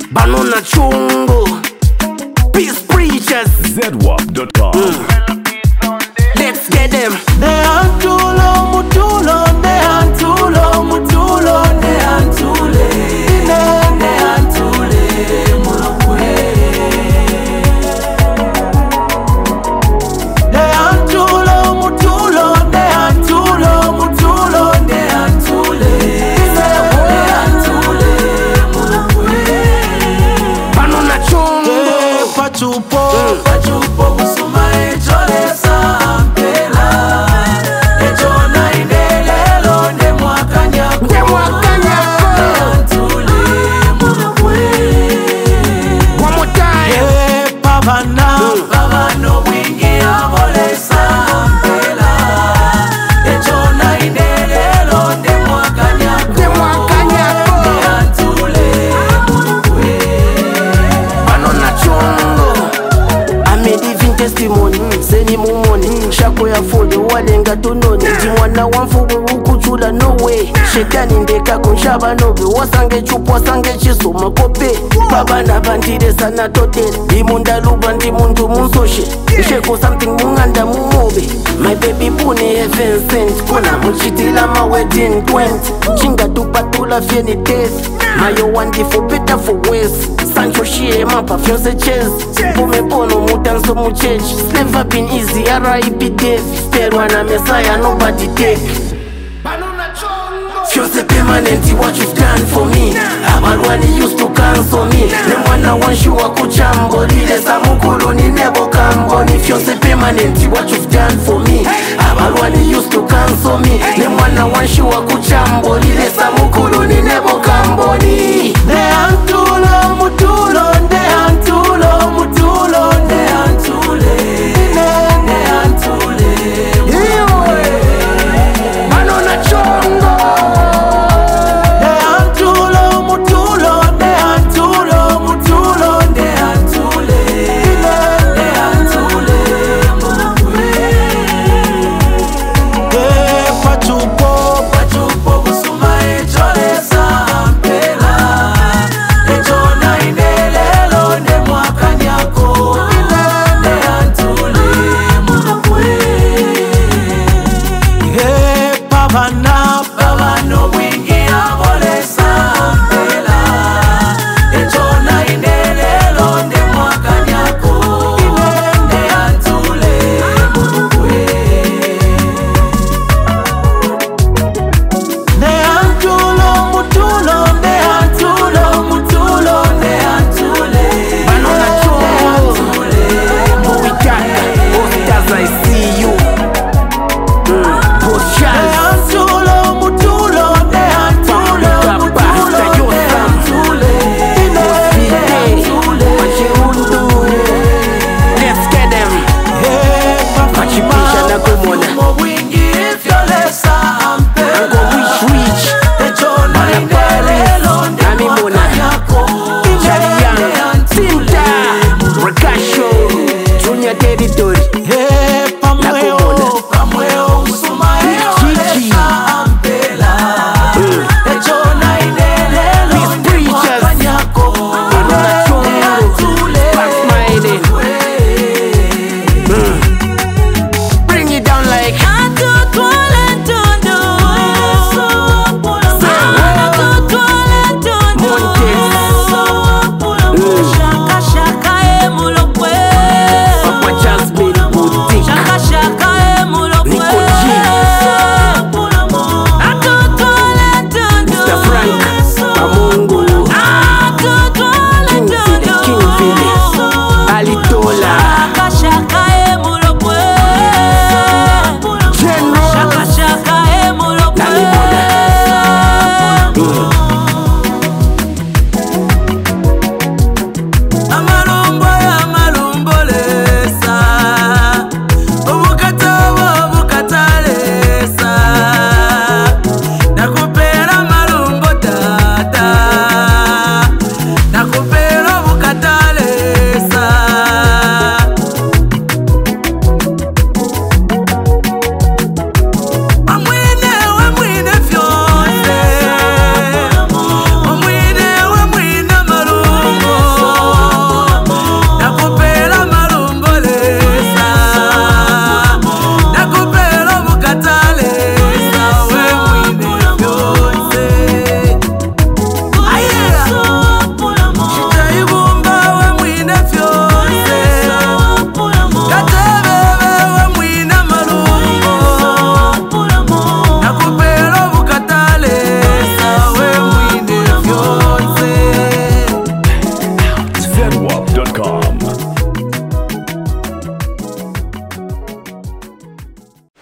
Banana chungu, peace preachers. ZWAP.com. Let's get them. They are too long, mutulo. They are too long, mutulo. They are too late. They are too late, mulokwe. They are too long, mutulo. They are too long, mutulo. They are too late. They are too late, mulokwe. Banana chungu, Pachupo, pachupo, kusuma echolesa. Pavano wingi abolesa mpela echona indelelo ndemwakanyako antule mulukwe. banana chungu. I'm a living testimony. Seni mumoni, shako ya foli walenga tononi. Dimwana wamfugu ukuchula no way. Shetani ndeka kunshaba nobe. Wasange chupu wasange chiso makope. Baba na bandire sana totele. Imunda luba ndi mundu munsoshe. Sheko something munganda mumobe. My baby puni heaven sent. Kuna muchitila ma wedding 20. Chinga tupatula fieni test. Mayo wandi for better for worse. Sancho shie mapa fiance chase. Pume pono mutanso muchechi. Never been easy, R.I.P. Dave. Sterwa na Messiah, nobody take. Fiance permanent, what you've done for me. Abalwani used to cancel me. Nemwana wanshuwa kuchambo. Lile samukulu ni nebo kamboni. Fiance permanent, what you've done for me. Abalwani used to cancel me. Nemwana wanshuwa kuchambo. Lile samukulu ni nebo